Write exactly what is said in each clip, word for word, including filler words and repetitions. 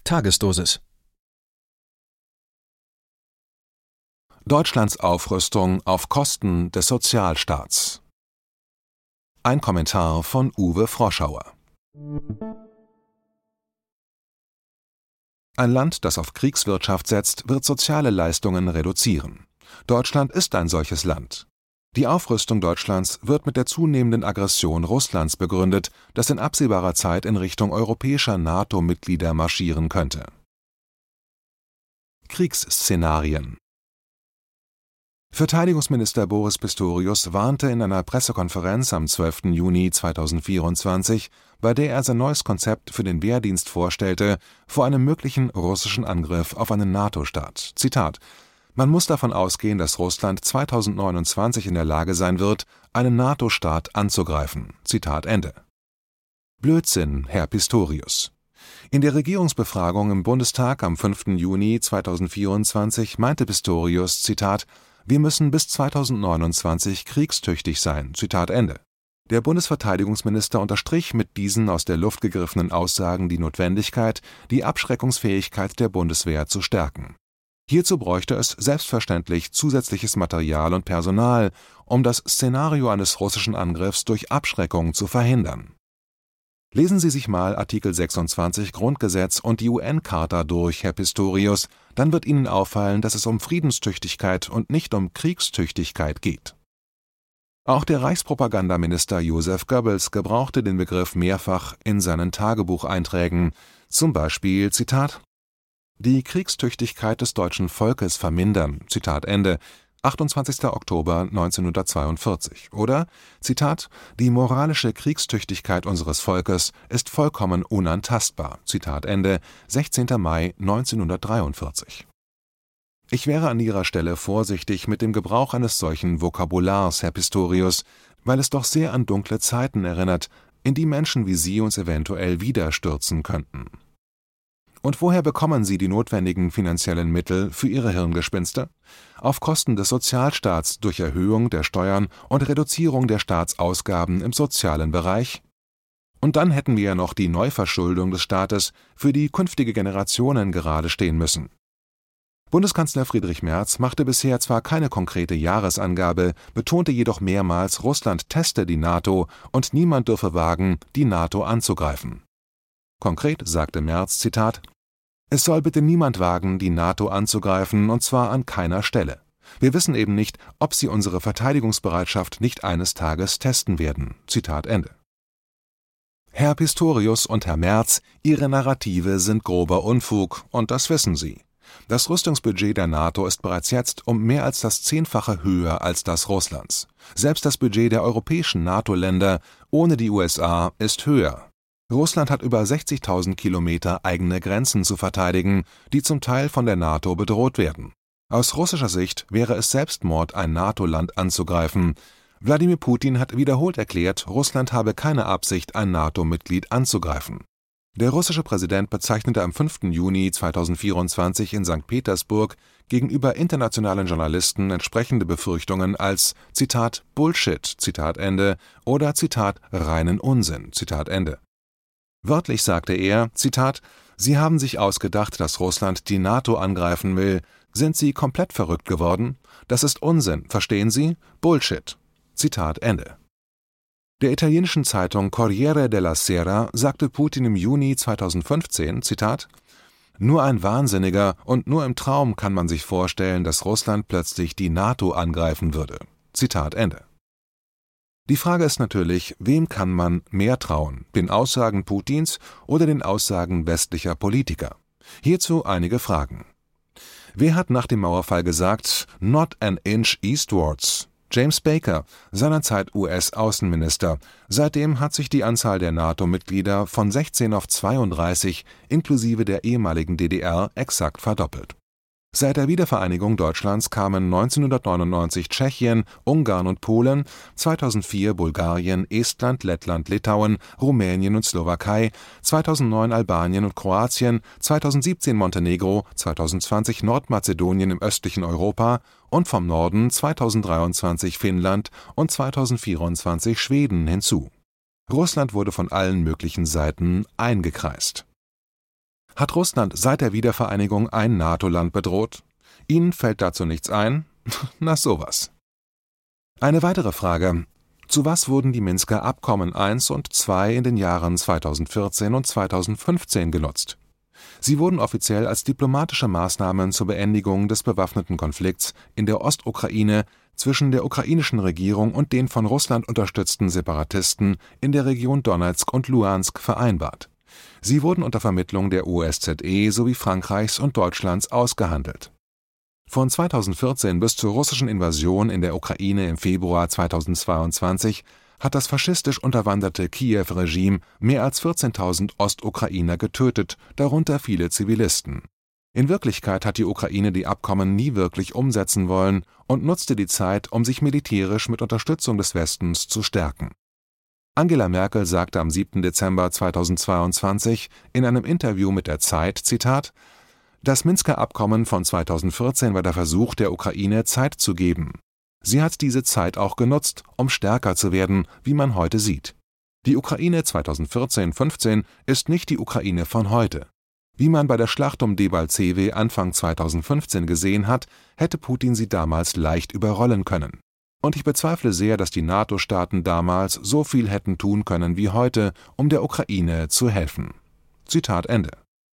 Tagesdosis. Deutschlands Aufrüstung auf Kosten des Sozialstaats. Ein Kommentar von Uwe Froschauer. Ein Land, das auf Kriegswirtschaft setzt, wird soziale Leistungen reduzieren. Deutschland ist ein solches Land. Die Aufrüstung Deutschlands wird mit der zunehmenden Aggression Russlands begründet, das in absehbarer Zeit in Richtung europäischer NATO-Mitglieder marschieren könnte. Kriegsszenarien. Verteidigungsminister Boris Pistorius warnte in einer Pressekonferenz am zwölften Juni zweitausendvierundzwanzig, bei der er sein neues Konzept für den Wehrdienst vorstellte, vor einem möglichen russischen Angriff auf einen NATO-Staat. Zitat: Man muss davon ausgehen, dass Russland zweitausendneunundzwanzig in der Lage sein wird, einen NATO-Staat anzugreifen. Zitat Ende. Blödsinn, Herr Pistorius. In der Regierungsbefragung im Bundestag am fünften Juni zweitausendvierundzwanzig meinte Pistorius, Zitat, wir müssen bis zweitausendneunundzwanzig kriegstüchtig sein. Zitat Ende. Der Bundesverteidigungsminister unterstrich mit diesen aus der Luft gegriffenen Aussagen die Notwendigkeit, die Abschreckungsfähigkeit der Bundeswehr zu stärken. Hierzu bräuchte es selbstverständlich zusätzliches Material und Personal, um das Szenario eines russischen Angriffs durch Abschreckung zu verhindern. Lesen Sie sich mal Artikel sechsundzwanzig Grundgesetz und die U N-Charta durch, Herr Pistorius, dann wird Ihnen auffallen, dass es um Friedenstüchtigkeit und nicht um Kriegstüchtigkeit geht. Auch der Reichspropagandaminister Joseph Goebbels gebrauchte den Begriff mehrfach in seinen Tagebucheinträgen, zum Beispiel, Zitat, die Kriegstüchtigkeit des deutschen Volkes vermindern, Zitat Ende, achtundzwanzigster Oktober neunzehnhundertzweiundvierzig. Oder, Zitat, die moralische Kriegstüchtigkeit unseres Volkes ist vollkommen unantastbar, Zitat Ende, sechzehnter Mai neunzehnhundertdreiundvierzig. Ich wäre an Ihrer Stelle vorsichtig mit dem Gebrauch eines solchen Vokabulars, Herr Pistorius, weil es doch sehr an dunkle Zeiten erinnert, in die Menschen wie Sie uns eventuell wieder stürzen könnten. Und woher bekommen Sie die notwendigen finanziellen Mittel für Ihre Hirngespinste? Auf Kosten des Sozialstaats durch Erhöhung der Steuern und Reduzierung der Staatsausgaben im sozialen Bereich? Und dann hätten wir ja noch die Neuverschuldung des Staates, für die künftige Generationen gerade stehen müssen. Bundeskanzler Friedrich Merz machte bisher zwar keine konkrete Jahresangabe, betonte jedoch mehrmals, Russland teste die NATO und niemand dürfe wagen, die NATO anzugreifen. Konkret sagte Merz, Zitat, es soll bitte niemand wagen, die NATO anzugreifen, und zwar an keiner Stelle. Wir wissen eben nicht, ob sie unsere Verteidigungsbereitschaft nicht eines Tages testen werden. Zitat Ende. Herr Pistorius und Herr Merz, Ihre Narrative sind grober Unfug, und das wissen Sie. Das Rüstungsbudget der NATO ist bereits jetzt um mehr als das Zehnfache höher als das Russlands. Selbst das Budget der europäischen NATO-Länder ohne die U S A ist höher. Russland hat über sechzigtausend Kilometer eigene Grenzen zu verteidigen, die zum Teil von der NATO bedroht werden. Aus russischer Sicht wäre es Selbstmord, ein NATO-Land anzugreifen. Wladimir Putin hat wiederholt erklärt, Russland habe keine Absicht, ein NATO-Mitglied anzugreifen. Der russische Präsident bezeichnete am fünften Juni zweitausendvierundzwanzig in Sankt Petersburg gegenüber internationalen Journalisten entsprechende Befürchtungen als, Zitat, Bullshit, Zitat Ende, oder, Zitat, reinen Unsinn, Zitat Ende. Wörtlich sagte er, Zitat, Sie haben sich ausgedacht, dass Russland die NATO angreifen will. Sind Sie komplett verrückt geworden? Das ist Unsinn, verstehen Sie? Bullshit. Zitat Ende. Der italienischen Zeitung Corriere della Sera sagte Putin im Juni zweitausendfünfzehn, Zitat, nur ein Wahnsinniger und nur im Traum kann man sich vorstellen, dass Russland plötzlich die NATO angreifen würde. Zitat Ende. Die Frage ist natürlich, wem kann man mehr trauen, den Aussagen Putins oder den Aussagen westlicher Politiker? Hierzu einige Fragen. Wer hat nach dem Mauerfall gesagt, not an inch eastwards? James Baker, seinerzeit U S-Außenminister. Seitdem hat sich die Anzahl der NATO-Mitglieder von sechzehn auf zweiunddreißig inklusive der ehemaligen D D R exakt verdoppelt. Seit der Wiedervereinigung Deutschlands kamen neunzehnhundertneunundneunzig Tschechien, Ungarn und Polen, zweitausendvier Bulgarien, Estland, Lettland, Litauen, Rumänien und Slowakei, zweitausendneun Albanien und Kroatien, zweitausendsiebzehn Montenegro, zweitausendzwanzig Nordmazedonien im östlichen Europa und vom Norden zweitausenddreiundzwanzig Finnland und zweitausendvierundzwanzig Schweden hinzu. Russland wurde von allen möglichen Seiten eingekreist. Hat Russland seit der Wiedervereinigung ein NATO-Land bedroht? Ihnen fällt dazu nichts ein? Na sowas. Eine weitere Frage: Zu was wurden die Minsker Abkommen eins und zwei in den Jahren zweitausendvierzehn und zweitausendfünfzehn genutzt? Sie wurden offiziell als diplomatische Maßnahmen zur Beendigung des bewaffneten Konflikts in der Ostukraine zwischen der ukrainischen Regierung und den von Russland unterstützten Separatisten in der Region Donezk und Luhansk vereinbart. Sie wurden unter Vermittlung der O S Z E sowie Frankreichs und Deutschlands ausgehandelt. Von zweitausendvierzehn bis zur russischen Invasion in der Ukraine im Februar zweitausendzweiundzwanzig hat das faschistisch unterwanderte Kiew-Regime mehr als vierzehntausend Ostukrainer getötet, darunter viele Zivilisten. In Wirklichkeit hat die Ukraine die Abkommen nie wirklich umsetzen wollen und nutzte die Zeit, um sich militärisch mit Unterstützung des Westens zu stärken. Angela Merkel sagte am siebten Dezember zweitausendzweiundzwanzig in einem Interview mit der Zeit, Zitat: Das Minsker Abkommen von zweitausendvierzehn war der Versuch der Ukraine, Zeit zu geben. Sie hat diese Zeit auch genutzt, um stärker zu werden, wie man heute sieht. Die Ukraine zweitausendvierzehn fünfzehn ist nicht die Ukraine von heute. Wie man bei der Schlacht um Debaltseve Anfang zweitausendfünfzehn gesehen hat, hätte Putin sie damals leicht überrollen können. Und ich bezweifle sehr, dass die NATO-Staaten damals so viel hätten tun können wie heute, um der Ukraine zu helfen. Zitat Ende.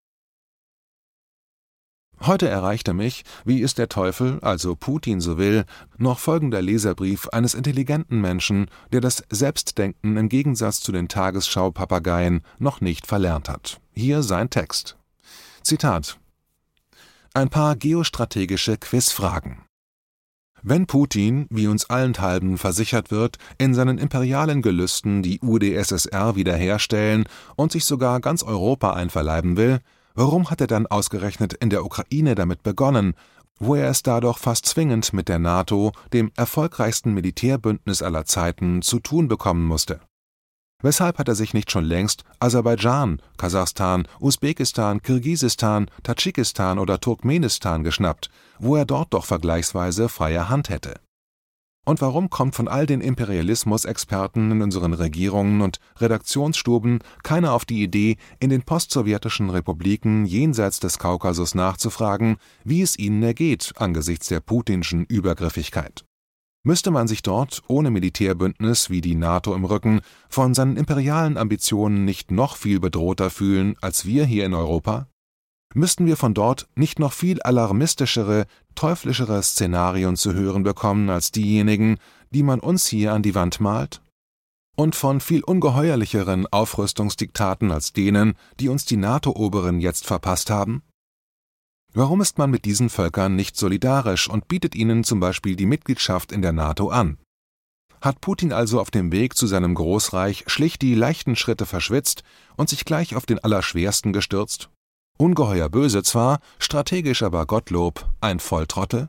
Heute erreichte mich, wie es der Teufel, also Putin, so will, noch folgender Leserbrief eines intelligenten Menschen, der das Selbstdenken im Gegensatz zu den Tagesschau-Papageien noch nicht verlernt hat. Hier sein Text. Zitat: Ein paar geostrategische Quizfragen. Wenn Putin, wie uns allenthalben versichert wird, in seinen imperialen Gelüsten die U d S S R wiederherstellen und sich sogar ganz Europa einverleiben will, warum hat er dann ausgerechnet in der Ukraine damit begonnen, wo er es da doch fast zwingend mit der NATO, dem erfolgreichsten Militärbündnis aller Zeiten, zu tun bekommen musste? Weshalb hat er sich nicht schon längst Aserbaidschan, Kasachstan, Usbekistan, Kirgisistan, Tadschikistan oder Turkmenistan geschnappt, wo er dort doch vergleichsweise freie Hand hätte? Und warum kommt von all den Imperialismus-Experten in unseren Regierungen und Redaktionsstuben keiner auf die Idee, in den postsowjetischen Republiken jenseits des Kaukasus nachzufragen, wie es ihnen ergeht angesichts der putinschen Übergriffigkeit? Müsste man sich dort, ohne Militärbündnis wie die NATO im Rücken, von seinen imperialen Ambitionen nicht noch viel bedrohter fühlen als wir hier in Europa? Müssten wir von dort nicht noch viel alarmistischere, teuflischere Szenarien zu hören bekommen als diejenigen, die man uns hier an die Wand malt? Und von viel ungeheuerlicheren Aufrüstungsdiktaten als denen, die uns die NATO-Oberen jetzt verpasst haben? Warum ist man mit diesen Völkern nicht solidarisch und bietet ihnen zum Beispiel die Mitgliedschaft in der NATO an? Hat Putin also auf dem Weg zu seinem Großreich schlicht die leichten Schritte verschwitzt und sich gleich auf den Allerschwersten gestürzt? Ungeheuer böse zwar, strategisch aber Gottlob, ein Volltrottel?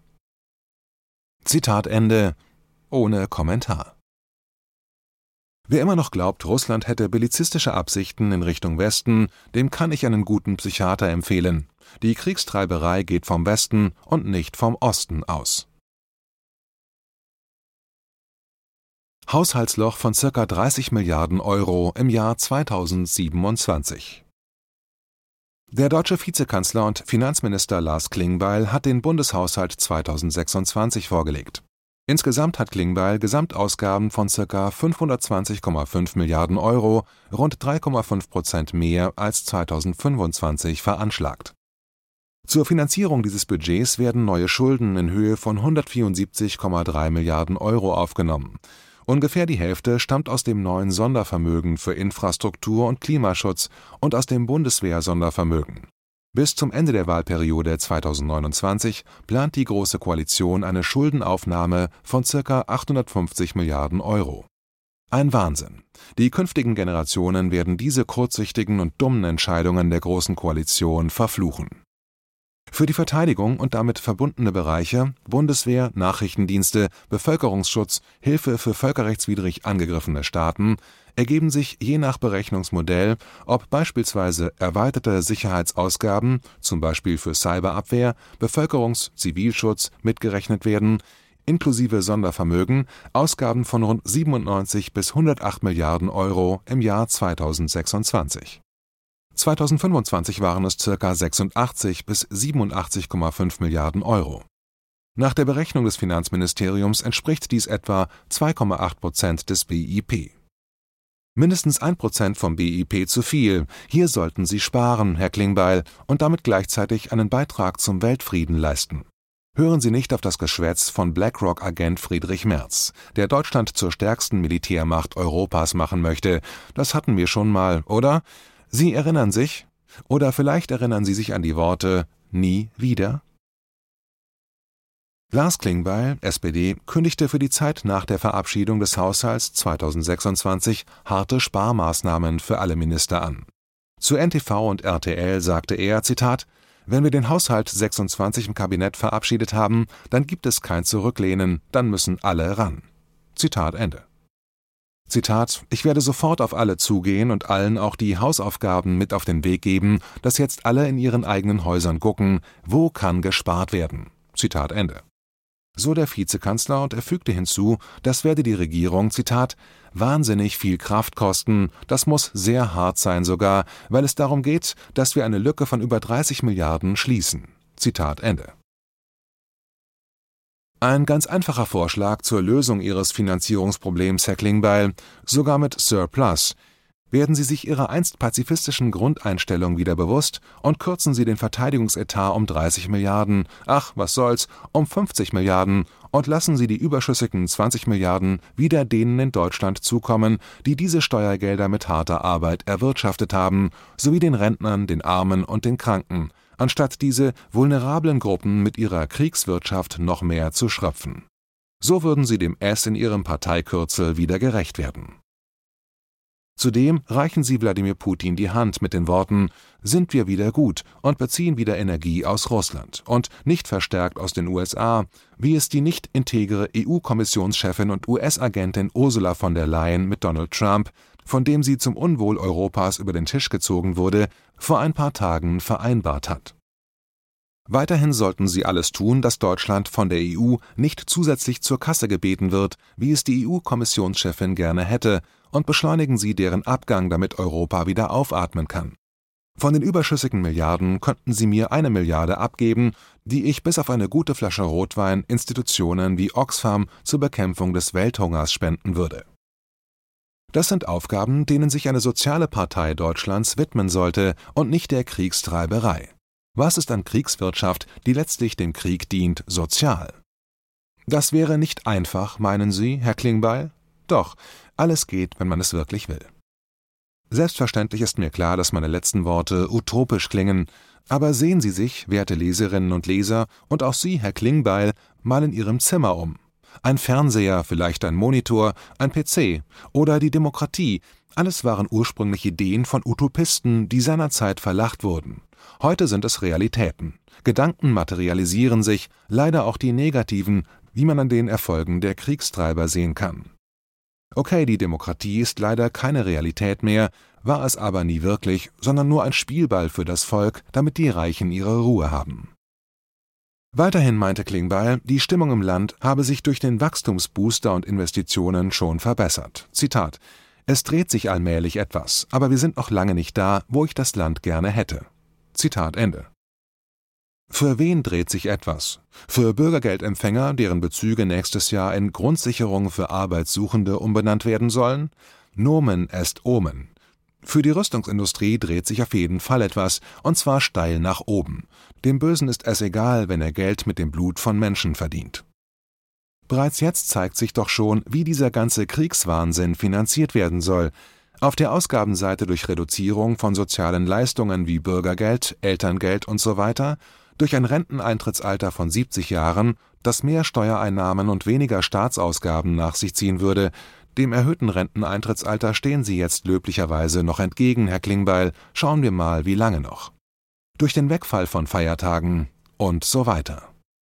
Zitat Ende, ohne Kommentar. Wer immer noch glaubt, Russland hätte bellizistische Absichten in Richtung Westen, dem kann ich einen guten Psychiater empfehlen. Die Kriegstreiberei geht vom Westen und nicht vom Osten aus. Haushaltsloch von ca. dreißig Milliarden Euro im Jahr zweitausendsiebenundzwanzig. Der deutsche Vizekanzler und Finanzminister Lars Klingbeil hat den Bundeshaushalt zweitausendsechsundzwanzig vorgelegt. Insgesamt hat Klingbeil Gesamtausgaben von ca. fünfhundertzwanzig Komma fünf Milliarden Euro, rund drei Komma fünf Prozent mehr als zweitausendfünfundzwanzig veranschlagt. Zur Finanzierung dieses Budgets werden neue Schulden in Höhe von hundertvierundsiebzig Komma drei Milliarden Euro aufgenommen. Ungefähr die Hälfte stammt aus dem neuen Sondervermögen für Infrastruktur und Klimaschutz und aus dem Bundeswehr-Sondervermögen. Bis zum Ende der Wahlperiode zweitausendneunundzwanzig plant die Große Koalition eine Schuldenaufnahme von ca. achthundertfünfzig Milliarden Euro. Ein Wahnsinn. Die künftigen Generationen werden diese kurzsichtigen und dummen Entscheidungen der Großen Koalition verfluchen. Für die Verteidigung und damit verbundene Bereiche, Bundeswehr, Nachrichtendienste, Bevölkerungsschutz, Hilfe für völkerrechtswidrig angegriffene Staaten, ergeben sich je nach Berechnungsmodell, ob beispielsweise erweiterte Sicherheitsausgaben, zum Beispiel für Cyberabwehr, Bevölkerungs-, Zivilschutz mitgerechnet werden, inklusive Sondervermögen, Ausgaben von rund siebenundneunzig bis hundertacht Milliarden Euro im Jahr zweitausendsechsundzwanzig. zweitausendfünfundzwanzig waren es ca. sechsundachtzig bis siebenundachtzig Komma fünf Milliarden Euro. Nach der Berechnung des Finanzministeriums entspricht dies etwa zwei Komma acht Prozent des B I P. Mindestens ein Prozent vom B I P zu viel. Hier sollten Sie sparen, Herr Klingbeil, und damit gleichzeitig einen Beitrag zum Weltfrieden leisten. Hören Sie nicht auf das Geschwätz von BlackRock-Agent Friedrich Merz, der Deutschland zur stärksten Militärmacht Europas machen möchte. Das hatten wir schon mal, oder? Sie erinnern sich? Oder vielleicht erinnern Sie sich an die Worte »nie wieder«? Lars Klingbeil, S P D, kündigte für die Zeit nach der Verabschiedung des Haushalts zweitausendsechsundzwanzig harte Sparmaßnahmen für alle Minister an. Zu N T V und R T L sagte er, Zitat, »Wenn wir den Haushalt sechsundzwanzig im Kabinett verabschiedet haben, dann gibt es kein Zurücklehnen, dann müssen alle ran.« Zitat Ende. Zitat, »Ich werde sofort auf alle zugehen und allen auch die Hausaufgaben mit auf den Weg geben, dass jetzt alle in ihren eigenen Häusern gucken, wo kann gespart werden.« Zitat Ende. So der Vizekanzler, und er fügte hinzu, das werde die Regierung, Zitat, »wahnsinnig viel Kraft kosten, das muss sehr hart sein sogar, weil es darum geht, dass wir eine Lücke von über dreißig Milliarden schließen.« Zitat Ende. Ein ganz einfacher Vorschlag zur Lösung Ihres Finanzierungsproblems, Herr Klingbeil, sogar mit Surplus. Werden Sie sich Ihrer einst pazifistischen Grundeinstellung wieder bewusst und kürzen Sie den Verteidigungsetat um dreißig Milliarden, ach, was soll's, um fünfzig Milliarden und lassen Sie die überschüssigen zwanzig Milliarden wieder denen in Deutschland zukommen, die diese Steuergelder mit harter Arbeit erwirtschaftet haben, sowie den Rentnern, den Armen und den Kranken, anstatt diese vulnerablen Gruppen mit ihrer Kriegswirtschaft noch mehr zu schröpfen. So würden Sie dem S in Ihrem Parteikürzel wieder gerecht werden. Zudem reichen Sie Wladimir Putin die Hand mit den Worten »Sind wir wieder gut und beziehen wieder Energie aus Russland und nicht verstärkt aus den U S A«, wie es die nicht integre E U-Kommissionschefin und U S-Agentin Ursula von der Leyen mit Donald Trump, von dem sie zum Unwohl Europas über den Tisch gezogen wurde, vor ein paar Tagen vereinbart hat. Weiterhin sollten Sie alles tun, dass Deutschland von der E U nicht zusätzlich zur Kasse gebeten wird, wie es die E U-Kommissionschefin gerne hätte, und beschleunigen Sie deren Abgang, damit Europa wieder aufatmen kann. Von den überschüssigen Milliarden könnten Sie mir eine Milliarde abgeben, die ich bis auf eine gute Flasche Rotwein Institutionen wie Oxfam zur Bekämpfung des Welthungers spenden würde. Das sind Aufgaben, denen sich eine soziale Partei Deutschlands widmen sollte und nicht der Kriegstreiberei. Was ist an Kriegswirtschaft, die letztlich dem Krieg dient, sozial? Das wäre nicht einfach, meinen Sie, Herr Klingbeil? Doch, alles geht, wenn man es wirklich will. Selbstverständlich ist mir klar, dass meine letzten Worte utopisch klingen, aber sehen Sie sich, werte Leserinnen und Leser, und auch Sie, Herr Klingbeil, mal in Ihrem Zimmer um. Ein Fernseher, vielleicht ein Monitor, ein P C oder die Demokratie, alles waren ursprünglich Ideen von Utopisten, die seinerzeit verlacht wurden. Heute sind es Realitäten. Gedanken materialisieren sich, leider auch die negativen, wie man an den Erfolgen der Kriegstreiber sehen kann. Okay, die Demokratie ist leider keine Realität mehr, war es aber nie wirklich, sondern nur ein Spielball für das Volk, damit die Reichen ihre Ruhe haben. Weiterhin meinte Klingbeil, die Stimmung im Land habe sich durch den Wachstumsbooster und Investitionen schon verbessert. Zitat: »Es dreht sich allmählich etwas, aber wir sind noch lange nicht da, wo ich das Land gerne hätte.« Zitat Ende. Für wen dreht sich etwas? Für Bürgergeldempfänger, deren Bezüge nächstes Jahr in Grundsicherung für Arbeitssuchende umbenannt werden sollen? Nomen est omen. Für die Rüstungsindustrie dreht sich auf jeden Fall etwas, und zwar steil nach oben. Dem Bösen ist es egal, wenn er Geld mit dem Blut von Menschen verdient. Bereits jetzt zeigt sich doch schon, wie dieser ganze Kriegswahnsinn finanziert werden soll. Auf der Ausgabenseite durch Reduzierung von sozialen Leistungen wie Bürgergeld, Elterngeld usw., durch ein Renteneintrittsalter von siebzig Jahren, das mehr Steuereinnahmen und weniger Staatsausgaben nach sich ziehen würde. Dem erhöhten Renteneintrittsalter stehen Sie jetzt löblicherweise noch entgegen, Herr Klingbeil. Schauen wir mal, wie lange noch. Durch den Wegfall von Feiertagen und so weiter.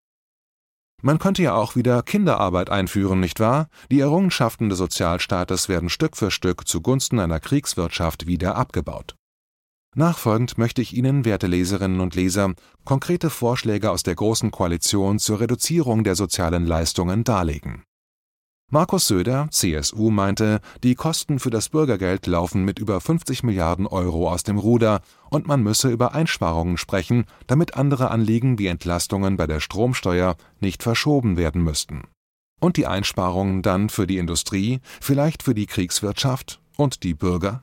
Man könnte ja auch wieder Kinderarbeit einführen, nicht wahr? Die Errungenschaften des Sozialstaates werden Stück für Stück zugunsten einer Kriegswirtschaft wieder abgebaut. Nachfolgend möchte ich Ihnen, werte Leserinnen und Leser, konkrete Vorschläge aus der Großen Koalition zur Reduzierung der sozialen Leistungen darlegen. Markus Söder, C S U, meinte, die Kosten für das Bürgergeld laufen mit über fünfzig Milliarden Euro aus dem Ruder und man müsse über Einsparungen sprechen, damit andere Anliegen wie Entlastungen bei der Stromsteuer nicht verschoben werden müssten. Und die Einsparungen dann für die Industrie, vielleicht für die Kriegswirtschaft und die Bürger?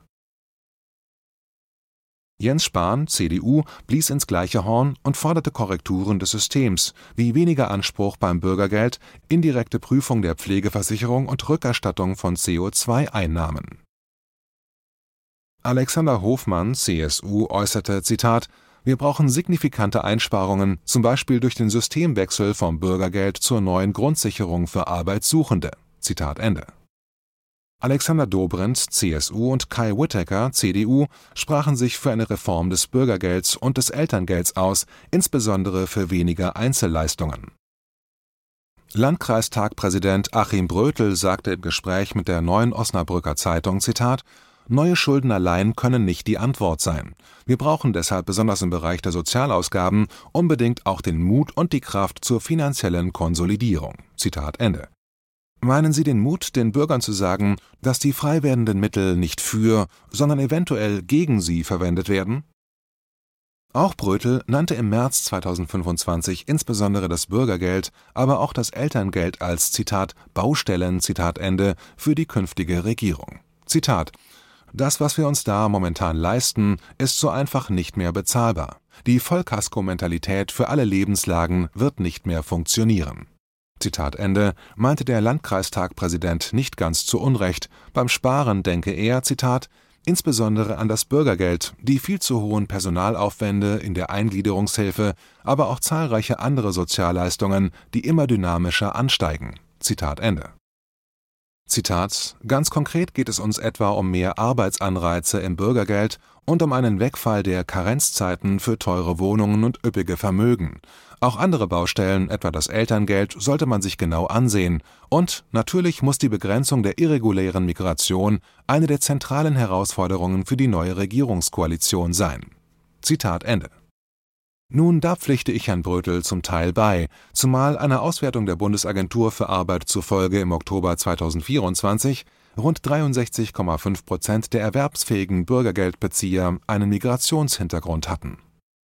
Jens Spahn, C D U, blies ins gleiche Horn und forderte Korrekturen des Systems, wie weniger Anspruch beim Bürgergeld, indirekte Prüfung der Pflegeversicherung und Rückerstattung von C O zwei Einnahmen. Alexander Hofmann, C S U, äußerte, Zitat, wir brauchen signifikante Einsparungen, zum Beispiel durch den Systemwechsel vom Bürgergeld zur neuen Grundsicherung für Arbeitssuchende. Zitat Ende. Alexander Dobrindt, C S U, und Kai Whittaker, C D U, sprachen sich für eine Reform des Bürgergelds und des Elterngelds aus, insbesondere für weniger Einzelleistungen. Landkreistagpräsident Achim Brötel sagte im Gespräch mit der Neuen Osnabrücker Zeitung, Zitat, neue Schulden allein können nicht die Antwort sein. Wir brauchen deshalb besonders im Bereich der Sozialausgaben unbedingt auch den Mut und die Kraft zur finanziellen Konsolidierung. Zitat Ende. Meinen Sie den Mut, den Bürgern zu sagen, dass die frei werdenden Mittel nicht für, sondern eventuell gegen sie verwendet werden? Auch Brötel nannte im März zweitausendfünfundzwanzig insbesondere das Bürgergeld, aber auch das Elterngeld als, Zitat, Baustellen, Zitat Ende, für die künftige Regierung. Zitat, das, was wir uns da momentan leisten, ist so einfach nicht mehr bezahlbar. Die Vollkasko-Mentalität für alle Lebenslagen wird nicht mehr funktionieren. Zitat Ende, meinte der Landkreistagpräsident nicht ganz zu Unrecht. Beim Sparen denke er, Zitat, insbesondere an das Bürgergeld, die viel zu hohen Personalaufwände in der Eingliederungshilfe, aber auch zahlreiche andere Sozialleistungen, die immer dynamischer ansteigen. Zitat Ende. Zitat, ganz konkret geht es uns etwa um mehr Arbeitsanreize im Bürgergeld und um einen Wegfall der Karenzzeiten für teure Wohnungen und üppige Vermögen. Auch andere Baustellen, etwa das Elterngeld, sollte man sich genau ansehen. Und natürlich muss die Begrenzung der irregulären Migration eine der zentralen Herausforderungen für die neue Regierungskoalition sein. Zitat Ende. Nun, da pflichte ich Herrn Brötel zum Teil bei, zumal einer Auswertung der Bundesagentur für Arbeit zufolge im Oktober zweitausendvierundzwanzig rund dreiundsechzig Komma fünf Prozent der erwerbsfähigen Bürgergeldbezieher einen Migrationshintergrund hatten.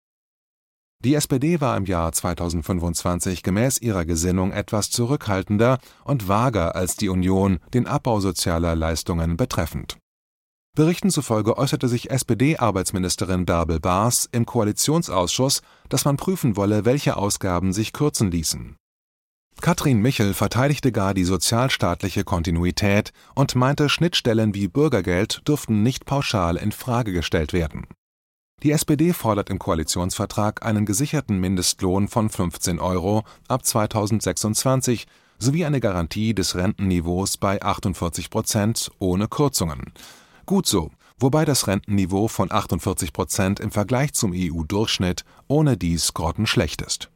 Die S P D war im Jahr zweitausendfünfundzwanzig gemäß ihrer Gesinnung etwas zurückhaltender und vager als die Union den Abbau sozialer Leistungen betreffend. Berichten zufolge äußerte sich S P D-Arbeitsministerin Bärbel Baas im Koalitionsausschuss, dass man prüfen wolle, welche Ausgaben sich kürzen ließen. Katrin Michel verteidigte gar die sozialstaatliche Kontinuität und meinte, Schnittstellen wie Bürgergeld dürften nicht pauschal in Frage gestellt werden. Die S P D fordert im Koalitionsvertrag einen gesicherten Mindestlohn von fünfzehn Euro ab zweitausendsechsundzwanzig sowie eine Garantie des Rentenniveaus bei achtundvierzig Prozent ohne Kürzungen. Gut so, wobei das Rentenniveau von achtundvierzig Prozent im Vergleich zum E U-Durchschnitt ohne dies grottenschlecht ist.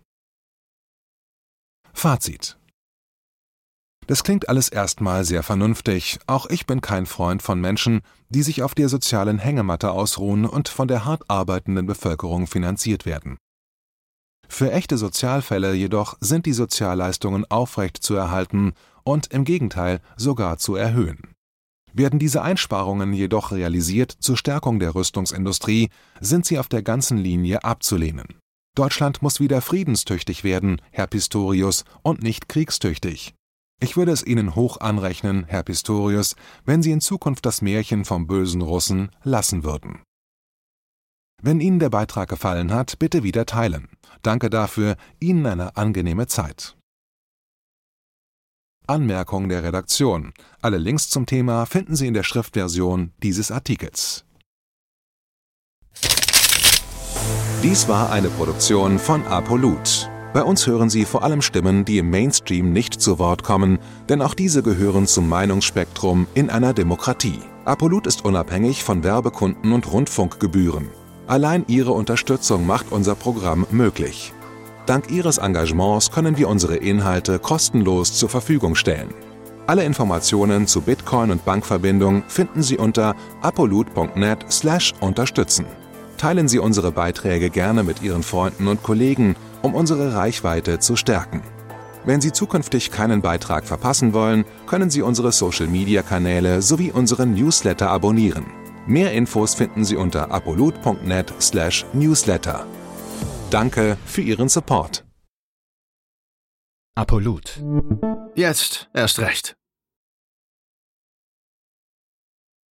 Fazit. Das klingt alles erstmal sehr vernünftig. Auch ich bin kein Freund von Menschen, die sich auf der sozialen Hängematte ausruhen und von der hart arbeitenden Bevölkerung finanziert werden. Für echte Sozialfälle jedoch sind die Sozialleistungen aufrecht zu erhalten und im Gegenteil sogar zu erhöhen. Werden diese Einsparungen jedoch realisiert zur Stärkung der Rüstungsindustrie, sind sie auf der ganzen Linie abzulehnen. Deutschland muss wieder friedenstüchtig werden, Herr Pistorius, und nicht kriegstüchtig. Ich würde es Ihnen hoch anrechnen, Herr Pistorius, wenn Sie in Zukunft das Märchen vom bösen Russen lassen würden. Wenn Ihnen der Beitrag gefallen hat, bitte wieder teilen. Danke dafür, Ihnen eine angenehme Zeit. Anmerkung der Redaktion. Alle Links zum Thema finden Sie in der Schriftversion dieses Artikels. Dies war eine Produktion von Apolut. Bei uns hören Sie vor allem Stimmen, die im Mainstream nicht zu Wort kommen, denn auch diese gehören zum Meinungsspektrum in einer Demokratie. Apolut ist unabhängig von Werbekunden und Rundfunkgebühren. Allein Ihre Unterstützung macht unser Programm möglich. Dank Ihres Engagements können wir unsere Inhalte kostenlos zur Verfügung stellen. Alle Informationen zu Bitcoin und Bankverbindung finden Sie unter apolut punkt net slash unterstützen. Teilen Sie unsere Beiträge gerne mit Ihren Freunden und Kollegen, um unsere Reichweite zu stärken. Wenn Sie zukünftig keinen Beitrag verpassen wollen, können Sie unsere Social-Media-Kanäle sowie unseren Newsletter abonnieren. Mehr Infos finden Sie unter apollut punkt net slash newsletter. Danke für Ihren Support. Apollut. Jetzt erst recht.